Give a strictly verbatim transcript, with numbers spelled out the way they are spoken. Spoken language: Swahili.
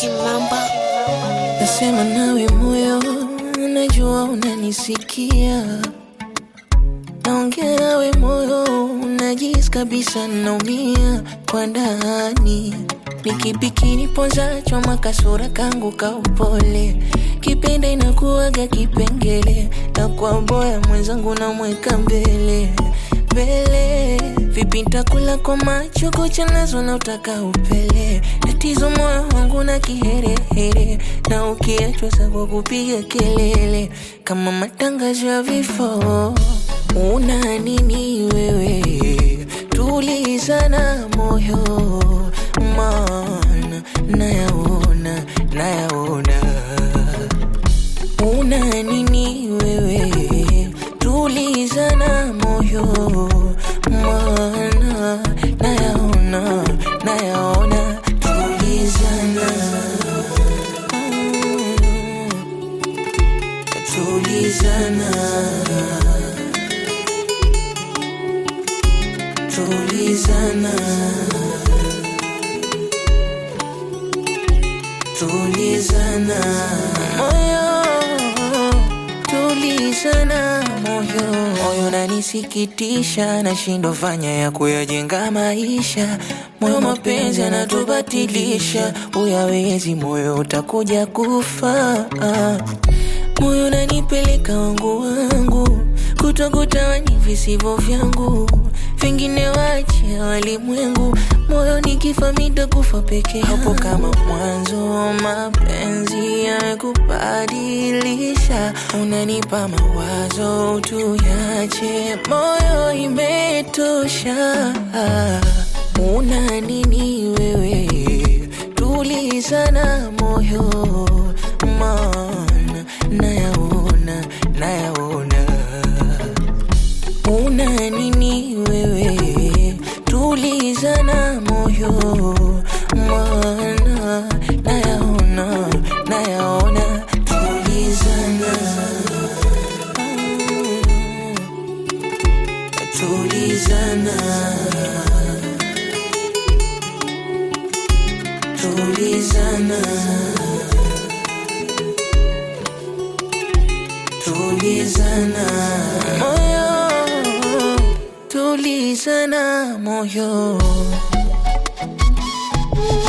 Kimamba. Nasema nawe moyo, najua unanisikia. Naongea nawe moyo, najisi kabisa naumia kwa ndani. Nikipi kiniponza choma kasura kangu ka upole. Kipenda inakuwaga kipengele, na kwa boya mwenzangu na mweka mbele mbele. Vipi nitakula kwa macho kucha nazo na utaka upele. Tatizo moyo wangu na kiherehere, na ukiachwa sababu kupiga kelele kama matangazo ya vifo. Una nini wewe? Tulizana moyo, maana nayaona, nayaona. Una nini wewe? Tulizana moyo, maana nayaona, nayaona. Tulizana, tulizana, tulizana, tulizana moyo, tulizana moyo. Moyo unanisikitisha, nashindwa fanya ya kuyajenga maisha. Moyo mapenzi yanatubatilisha, uyawezi moyo utakuja kufa. Moyo unanipeleka wangu wangu, kutokutawani visivyo vyangu. Vingine wache walimwengu, moyo nikifa mida kufa peke yangu. Hapo kama mwanzo mapenzi yamekubadilisha. Unanipa mawazo tuyache, moyo imetosha. Una nini wewe? Tulizana moyo, maana nayaona, nayaona. Una nini wewe? Tulizana moyo, maana nayaona, nayaona. Tulizana, tulizana, tulizana, tulizana moyo, tulizana moyo.